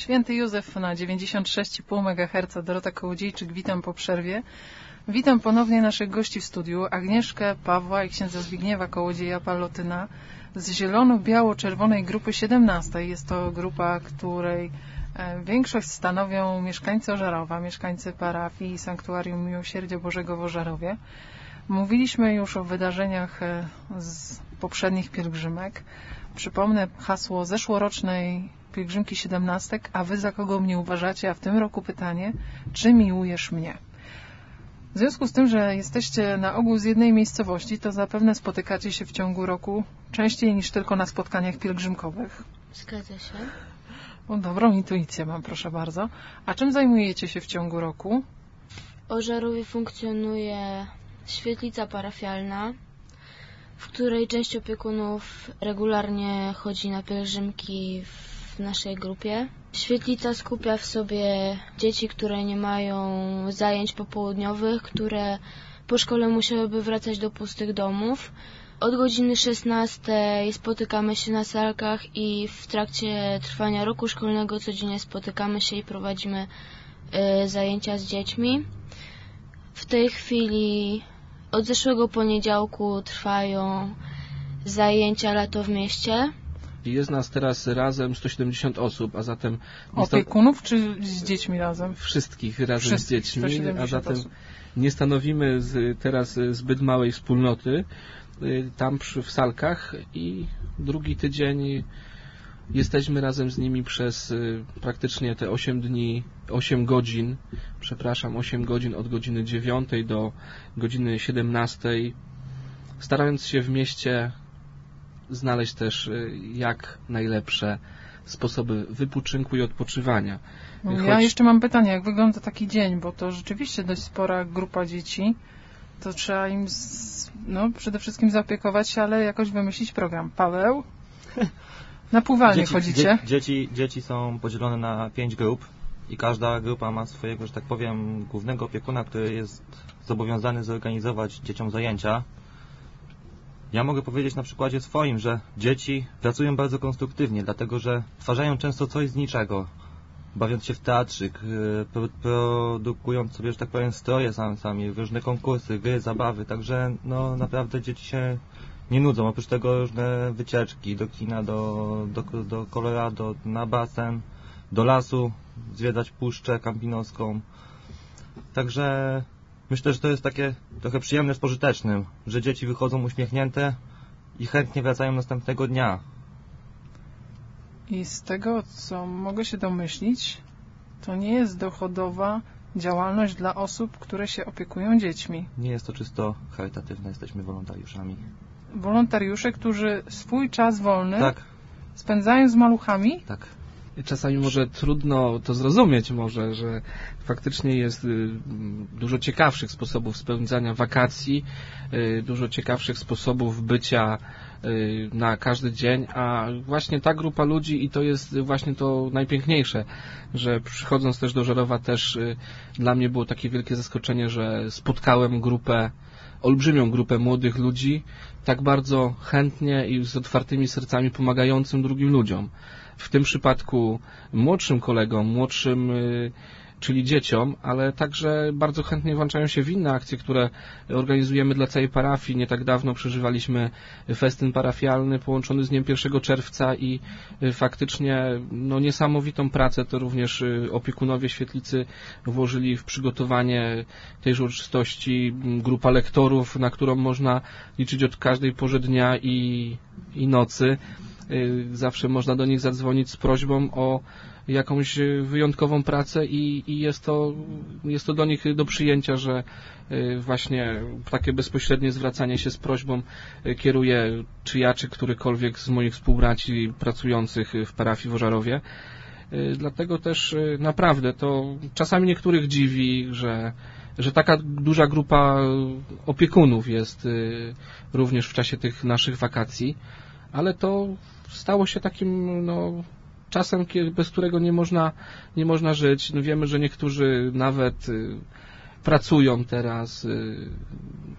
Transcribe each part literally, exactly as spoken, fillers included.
Święty Józef na dziewięćdziesiąt sześć i pół megaherca. Dorota Kołodziejczyk, witam po przerwie. Witam ponownie naszych gości w studiu, Agnieszkę, Pawła i księdza Zbigniewa Kołodzieja Pallotyna z zielono-biało-czerwonej grupy siedemnastej. Jest to grupa, której większość stanowią mieszkańcy Ożarowa, mieszkańcy parafii i Sanktuarium Miłosierdzia Bożego w Ożarowie. Mówiliśmy już o wydarzeniach z poprzednich pielgrzymek. Przypomnę hasło zeszłorocznej pielgrzymki siedemnastek, a wy za kogo mnie uważacie? A w tym roku pytanie, czy miłujesz mnie? W związku z tym, że jesteście na ogół z jednej miejscowości, to zapewne spotykacie się w ciągu roku częściej niż tylko na spotkaniach pielgrzymkowych. Zgadza się. O, dobrą intuicję mam, proszę bardzo. A czym zajmujecie się w ciągu roku? W Ożarowie funkcjonuje świetlica parafialna, w której część opiekunów regularnie chodzi na pielgrzymki w naszej grupie. Świetlica skupia w sobie dzieci, które nie mają zajęć popołudniowych, które po szkole musiałyby wracać do pustych domów. Od godziny szesnastej spotykamy się na salkach i w trakcie trwania roku szkolnego codziennie spotykamy się i prowadzimy y, zajęcia z dziećmi. W tej chwili od zeszłego poniedziałku trwają zajęcia Lato w mieście. Jest nas teraz razem sto siedemdziesiąt osób, a zatem... Opiekunów czy z dziećmi razem? Wszystkich razem Wszystkich, z dziećmi, a zatem osób. Nie stanowimy z, teraz zbyt małej wspólnoty y, tam przy, w salkach i drugi tydzień jesteśmy razem z nimi przez y, praktycznie te osiem dni, osiem godzin, przepraszam, osiem godzin od godziny dziewiątej do godziny siedemnastej, starając się w mieście znaleźć też y, jak najlepsze sposoby wypoczynku i odpoczywania. No, Choć... Ja jeszcze mam pytanie, jak wygląda taki dzień, bo to rzeczywiście dość spora grupa dzieci, to trzeba im z, no, przede wszystkim zaopiekować się, ale jakoś wymyślić program. Paweł? Na pływalnię dzieci, chodzicie? Dzie, dzieci, dzieci są podzielone na pięć grup i każda grupa ma swojego, że tak powiem, głównego opiekuna, który jest zobowiązany zorganizować dzieciom zajęcia. Ja mogę powiedzieć na przykładzie swoim, że dzieci pracują bardzo konstruktywnie, dlatego że stwarzają często coś z niczego, bawiąc się w teatrzyk, produkując sobie, że tak powiem, stroje sami, sami, różne konkursy, gry, zabawy, także no naprawdę dzieci się nie nudzą. Oprócz tego różne wycieczki do kina, do, do, do Colorado, na basen, do lasu, zwiedzać puszczę kampinoską. Także myślę, że to jest takie trochę przyjemne z pożytecznym, że dzieci wychodzą uśmiechnięte i chętnie wracają następnego dnia. I z tego, co mogę się domyślić, to nie jest dochodowa działalność dla osób, które się opiekują dziećmi. Nie jest to czysto charytatywne, jesteśmy wolontariuszami. Wolontariusze, którzy swój czas wolny tak. spędzają z maluchami? Tak. Czasami może trudno to zrozumieć może, że faktycznie jest dużo ciekawszych sposobów spędzania wakacji, dużo ciekawszych sposobów bycia na każdy dzień, a właśnie ta grupa ludzi i to jest właśnie to najpiękniejsze, że przychodząc też do Żarowa też dla mnie było takie wielkie zaskoczenie, że spotkałem grupę, olbrzymią grupę młodych ludzi, tak bardzo chętnie i z otwartymi sercami pomagającym drugim ludziom. W tym przypadku młodszym kolegom, młodszym, czyli dzieciom, ale także bardzo chętnie włączają się w inne akcje, które organizujemy dla całej parafii. Nie tak dawno przeżywaliśmy festyn parafialny połączony z dniem pierwszego czerwca i faktycznie no, niesamowitą pracę to również opiekunowie świetlicy włożyli w przygotowanie tejże uroczystości. Grupa lektorów, na którą można liczyć od każdej porze dnia i, i nocy. Zawsze można do nich zadzwonić z prośbą o jakąś wyjątkową pracę i, i jest to, jest to do nich do przyjęcia, że właśnie takie bezpośrednie zwracanie się z prośbą kieruje czy ja, czy którykolwiek z moich współbraci pracujących w parafii w Ożarowie. Dlatego też naprawdę to czasami niektórych dziwi, że, że taka duża grupa opiekunów jest również w czasie tych naszych wakacji, ale to stało się takim no, czasem, bez którego nie można, nie można żyć. No, wiemy, że niektórzy nawet y, pracują teraz, y,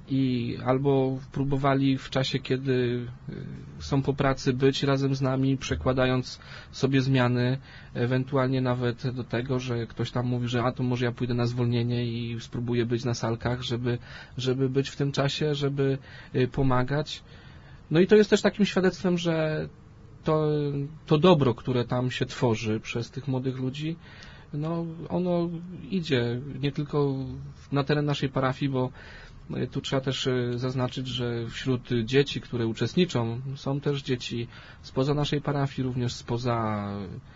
i albo próbowali w czasie, kiedy są po pracy, być razem z nami, przekładając sobie zmiany, ewentualnie nawet do tego, że ktoś tam mówi, że a to może ja pójdę na zwolnienie i spróbuję być na salkach, żeby, żeby być w tym czasie, żeby pomagać. No i to jest też takim świadectwem, że to, to dobro, które tam się tworzy przez tych młodych ludzi, no ono idzie nie tylko na teren naszej parafii, bo tu trzeba też zaznaczyć, że wśród dzieci, które uczestniczą, są też dzieci spoza naszej parafii, również spoza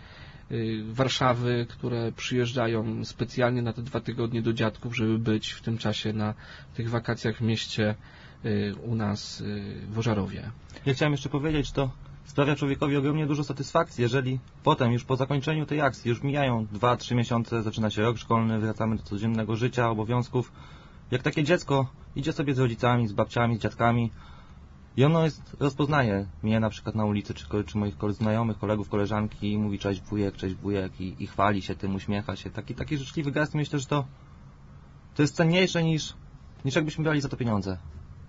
Warszawy, które przyjeżdżają specjalnie na te dwa tygodnie do dziadków, żeby być w tym czasie na tych wakacjach w mieście u nas w Ożarowie. Ja chciałem jeszcze powiedzieć, że to sprawia człowiekowi ogromnie dużo satysfakcji, jeżeli potem, już po zakończeniu tej akcji, już mijają dwa trzy miesiące, zaczyna się rok szkolny, wracamy do codziennego życia, obowiązków. Jak takie dziecko idzie sobie z rodzicami, z babciami, z dziadkami i ono jest, rozpoznaje mnie na przykład na ulicy, czy, czy moich znajomych, kolegów, koleżanki i mówi cześć wujek, cześć wujek i, i chwali się tym, uśmiecha się. Taki, taki życzliwy gest, myślę, że to, to jest cenniejsze niż, niż jakbyśmy brali za to pieniądze.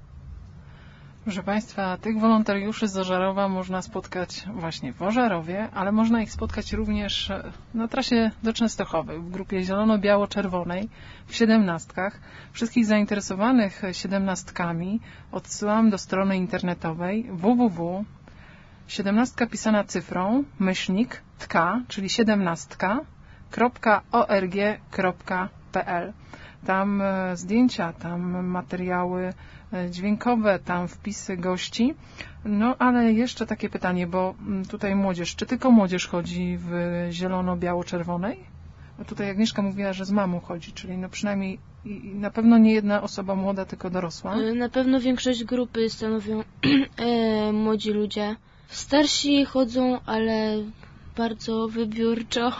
Proszę Państwa, tych wolontariuszy z Ożarowa można spotkać właśnie w Ożarowie, ale można ich spotkać również na trasie do Częstochowy w grupie zielono-biało-czerwonej w siedemnastkach. Wszystkich zainteresowanych siedemnastkami odsyłam do strony internetowej w w w siedemnastka pisana cyfrą myślnik tka, czyli siedemnastka kropka org kropka pl. Tam zdjęcia, tam materiały dźwiękowe, tam wpisy gości. No ale jeszcze takie pytanie, bo tutaj młodzież, czy tylko młodzież chodzi w zielono-biało-czerwonej? Bo tutaj Agnieszka mówiła, że z mamą chodzi, czyli no przynajmniej i na pewno nie jedna osoba młoda, tylko dorosła. Na pewno większość grupy stanowią e, młodzi ludzie. Starsi chodzą, ale bardzo wybiórczo.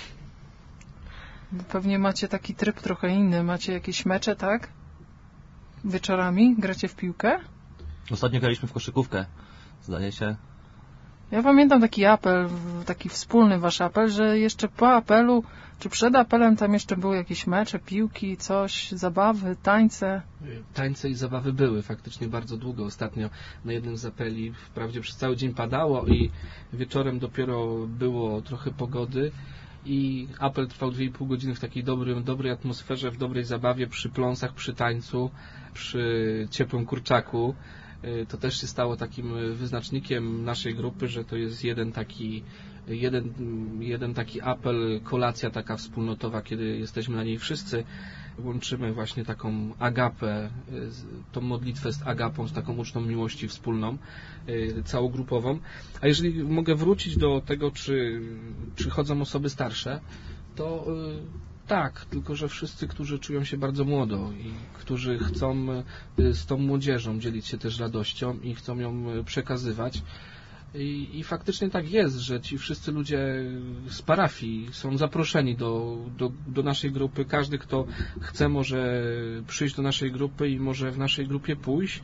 Pewnie macie taki tryb trochę inny. Macie jakieś mecze, tak? Wieczorami? Gracie w piłkę? Ostatnio graliśmy w koszykówkę, zdaje się. Ja pamiętam taki apel, taki wspólny wasz apel, że jeszcze po apelu, czy przed apelem tam jeszcze były jakieś mecze, piłki, coś, zabawy, tańce. Tańce i zabawy były faktycznie bardzo długo. Ostatnio na jednym z apeli wprawdzie przez cały dzień padało i wieczorem dopiero było trochę pogody. I apel trwał dwie i pół godziny w takiej dobrym, dobrej atmosferze, w dobrej zabawie, przy pląsach, przy tańcu, przy ciepłym kurczaku. To też się stało takim wyznacznikiem naszej grupy, że to jest jeden taki, jeden, jeden taki apel, kolacja taka wspólnotowa, kiedy jesteśmy na niej wszyscy. Łączymy właśnie taką agapę, tą modlitwę z agapą, z taką ucztą miłości wspólną, całogrupową. A jeżeli mogę wrócić do tego, czy, czy chodzą osoby starsze, to tak, tylko że wszyscy, którzy czują się bardzo młodo i którzy chcą z tą młodzieżą dzielić się też radością i chcą ją przekazywać. I, I faktycznie tak jest, że ci wszyscy ludzie z parafii są zaproszeni do, do, do naszej grupy. Każdy, kto chce, może przyjść do naszej grupy i może w naszej grupie pójść.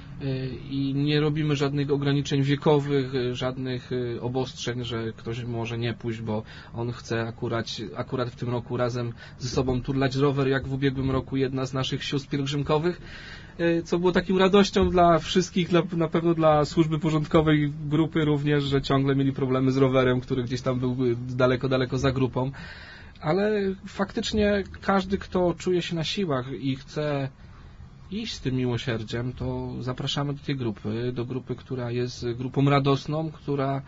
I nie robimy żadnych ograniczeń wiekowych, żadnych obostrzeń, że ktoś może nie pójść, bo on chce akurat, akurat w tym roku razem ze sobą turlać rower, jak w ubiegłym roku jedna z naszych sióstr pielgrzymkowych, co było taką radością dla wszystkich, dla, na pewno dla służby porządkowej grupy również, że ciągle mieli problemy z rowerem, który gdzieś tam był daleko, daleko za grupą. Ale faktycznie każdy, kto czuje się na siłach i chce iść z tym miłosierdziem, to zapraszamy do tej grupy, do grupy, która jest grupą radosną, która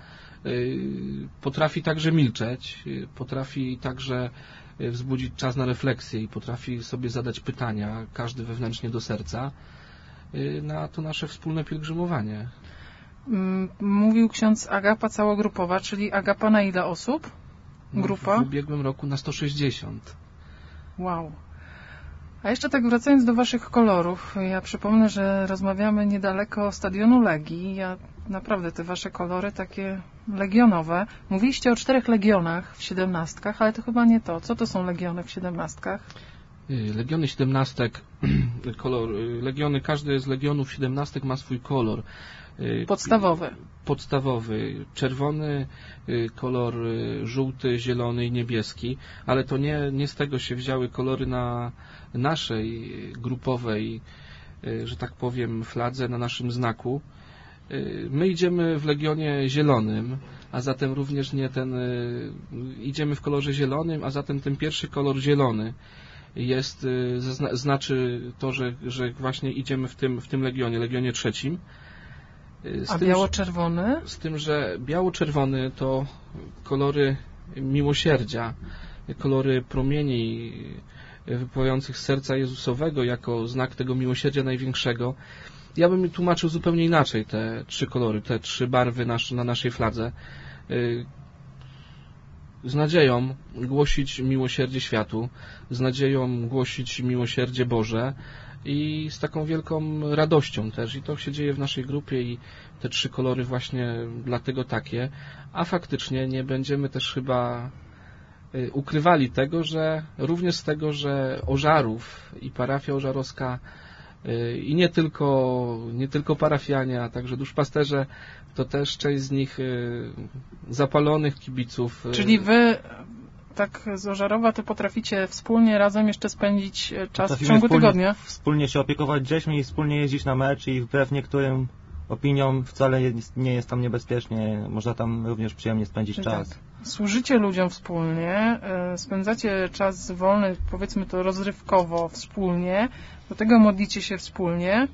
potrafi także milczeć, potrafi także wzbudzić czas na refleksję i potrafi sobie zadać pytania, każdy wewnętrznie do serca, na to nasze wspólne pielgrzymowanie. Mówił ksiądz agapa całogrupowa, czyli agapa na ile osób? Grupa? W ubiegłym roku na sto sześćdziesiąt. Wow. A jeszcze tak wracając do waszych kolorów, ja przypomnę, że rozmawiamy niedaleko stadionu Legii. Ja naprawdę te wasze kolory takie legionowe. Mówiliście o czterech legionach w siedemnastkach, ale to chyba nie to. Co to są legiony w siedemnastkach? Legiony siedemnastek, kolor, legiony, każdy z legionów siedemnastek ma swój kolor. Podstawowy. Podstawowy, czerwony, kolor żółty, zielony i niebieski, ale to nie, nie z tego się wzięły kolory na naszej grupowej że tak powiem, fladze, na naszym znaku. My idziemy w Legionie zielonym, a zatem również nie ten, idziemy w kolorze zielonym, a zatem ten pierwszy kolor zielony jest, znaczy to, że, że właśnie idziemy w tym, w tym Legionie, Legionie trzecim. Z a tym, biało-czerwony? Z tym, że biało-czerwony to kolory miłosierdzia, kolory promieni wypływających z serca Jezusowego jako znak tego miłosierdzia największego. Ja bym tłumaczył zupełnie inaczej te trzy kolory, te trzy barwy nasz, na naszej fladze. Z nadzieją głosić miłosierdzie światu, z nadzieją głosić miłosierdzie Boże i z taką wielką radością też. I to się dzieje w naszej grupie i te trzy kolory właśnie dlatego takie. A faktycznie nie będziemy też chyba ukrywali tego, że również z tego, że Ożarów i parafia ożarowska i nie tylko, nie tylko parafianie, a także duszpasterze, to też część z nich zapalonych kibiców. Czyli wy tak z Ożarowa to potraficie wspólnie razem jeszcze spędzić czas Potrafimy w ciągu wspólnie, tygodnia? Wspólnie się opiekować dziećmi i wspólnie jeździć na mecz i wbrew niektórym opiniom wcale nie jest tam niebezpiecznie. Można tam również przyjemnie spędzić tak. czas. Służycie ludziom wspólnie, spędzacie czas wolny, powiedzmy to rozrywkowo, wspólnie, do tego modlicie się wspólnie.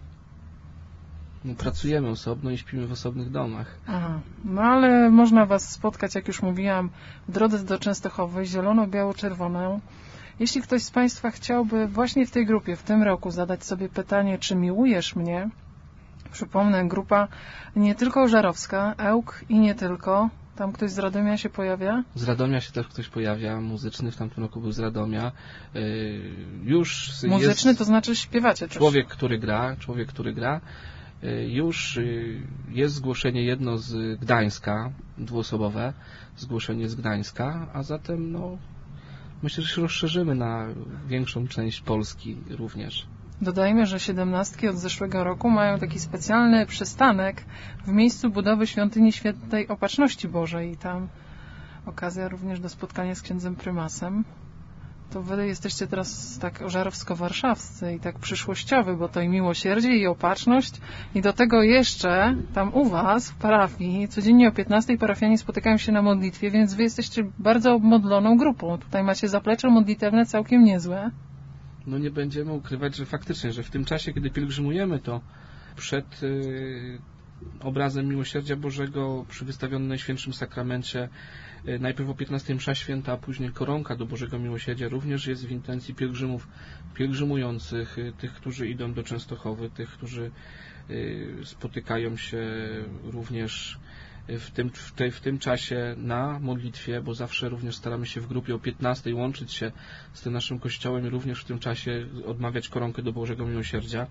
Pracujemy osobno i śpimy w osobnych domach. Aha. No ale można was spotkać, jak już mówiłam, w drodze do Częstochowy, zielono-biało-czerwoną. Jeśli ktoś z Państwa chciałby właśnie w tej grupie, w tym roku zadać sobie pytanie, czy miłujesz mnie? Przypomnę, grupa nie tylko ożarowska, Ełk i nie tylko. Tam ktoś z Radomia się pojawia? Z Radomia się też ktoś pojawia, muzyczny w tamtym roku był z Radomia. Yy, już muzyczny to znaczy śpiewacie też. Człowiek, który gra, człowiek, który gra. Yy, już yy, jest zgłoszenie jedno z Gdańska, dwuosobowe, zgłoszenie z Gdańska, a zatem no, myślę, że się rozszerzymy na większą część Polski również. Dodajmy, że siedemnastki od zeszłego roku mają taki specjalny przystanek w miejscu budowy świątyni Świętej Opatrzności Bożej i tam okazja również do spotkania z księdzem prymasem. To wy jesteście teraz tak ożarowsko-warszawscy i tak przyszłościowy, bo to i miłosierdzie, i opatrzność i do tego jeszcze tam u was w parafii codziennie o piętnastej parafianie spotykają się na modlitwie, więc wy jesteście bardzo obmodloną grupą. Tutaj macie zaplecze modlitewne całkiem niezłe. No nie będziemy ukrywać, że faktycznie, że w tym czasie, kiedy pielgrzymujemy, to przed y, obrazem Miłosierdzia Bożego przy wystawionym Najświętszym Sakramencie y, najpierw o piętnastej msza święta, a później koronka do Bożego Miłosierdzia również jest w intencji pielgrzymów pielgrzymujących, y, tych, którzy idą do Częstochowy, tych, którzy y, spotykają się również w tym, w, tej, w tym czasie na modlitwie, bo zawsze również staramy się w grupie o piętnastej łączyć się z tym naszym kościołem i również w tym czasie odmawiać koronkę do Bożego Miłosierdzia,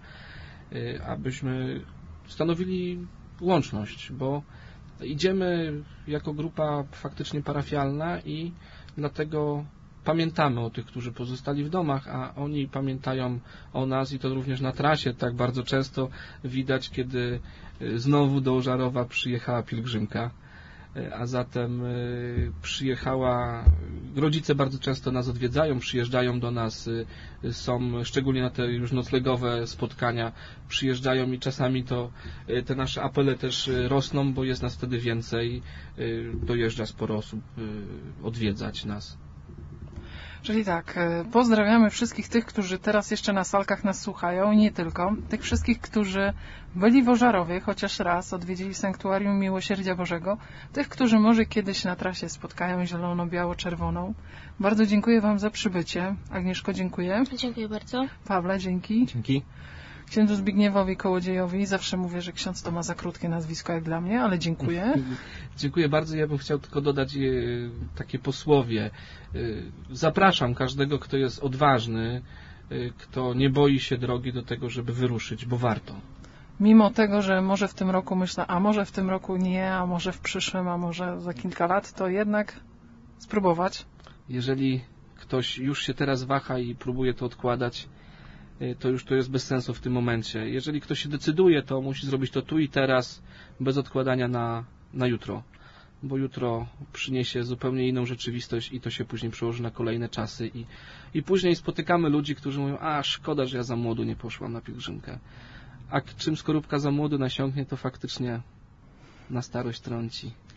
abyśmy stanowili łączność, bo idziemy jako grupa faktycznie parafialna i dlatego pamiętamy o tych, którzy pozostali w domach, a oni pamiętają o nas i to również na trasie tak bardzo często widać, kiedy znowu do Ożarowa przyjechała pielgrzymka, a zatem przyjechała, rodzice bardzo często nas odwiedzają, przyjeżdżają do nas, są szczególnie na te już noclegowe spotkania, przyjeżdżają i czasami to te nasze apele też rosną, bo jest nas wtedy więcej, dojeżdża sporo osób odwiedzać nas. Czyli tak, pozdrawiamy wszystkich tych, którzy teraz jeszcze na salkach nas słuchają i nie tylko. Tych wszystkich, którzy byli w Ożarowie, chociaż raz odwiedzili Sanktuarium Miłosierdzia Bożego. Tych, którzy może kiedyś na trasie spotkają zielono-biało-czerwoną. Bardzo dziękuję Wam za przybycie. Agnieszko, dziękuję. Dziękuję bardzo. Pawle, dzięki. Dzięki. Księdzu Zbigniewowi Kołodziejowi. Zawsze mówię, że ksiądz to ma za krótkie nazwisko jak dla mnie, ale dziękuję. Dziękuję bardzo. Ja bym chciał tylko dodać e, takie posłowie. E, zapraszam każdego, kto jest odważny, e, kto nie boi się drogi do tego, żeby wyruszyć, bo warto. Mimo tego, że może w tym roku myślę, a może w tym roku nie, a może w przyszłym, a może za kilka lat, to jednak spróbować. Jeżeli ktoś już się teraz waha i próbuje to odkładać, to już to jest bez sensu w tym momencie. Jeżeli ktoś się decyduje, to musi zrobić to tu i teraz, bez odkładania na, na jutro. bo jutro przyniesie zupełnie inną rzeczywistość i to się później przełoży na kolejne czasy i, i później spotykamy ludzi, którzy mówią, a szkoda, że ja za młodu nie poszłam na pielgrzymkę. A czym skorupka za młodu nasiąknie, to faktycznie na starość trąci.